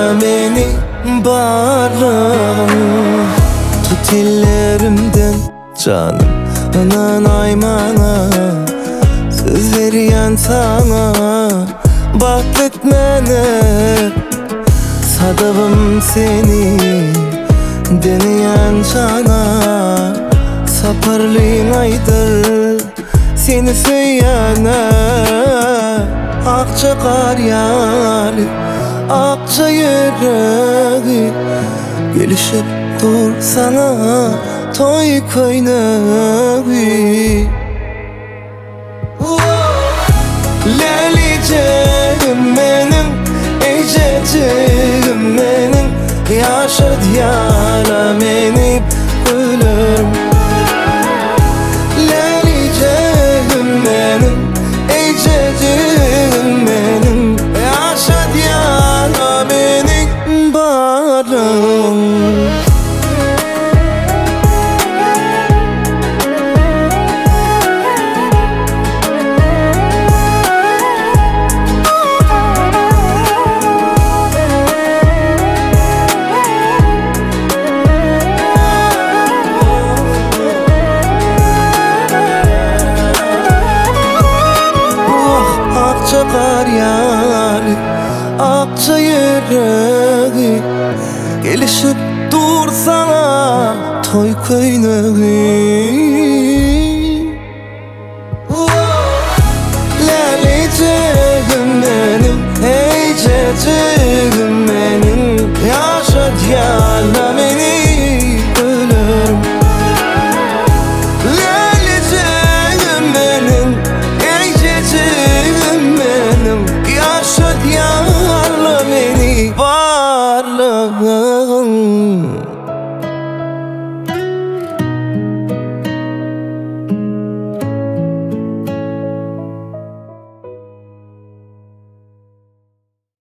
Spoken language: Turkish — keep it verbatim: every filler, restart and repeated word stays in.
meni bağrım. Tut ellerimden canım, anan aymana söz veriyen sana. Bakletmene sadavım seni deneyen cana. Saparlığın aydır seni söyleyene. Akça kar yağlı, akça yüreği, gelişip dur sana toy kaynağı. Leliciğim benim, ececiğim benim, yaşat yana beni ölürüm. Leliciğim benim, ececiğim benim, yaşat yana beni bağrım. Akça kar yağlı, akça yüreği, gelişip dur sana toy kaynağı.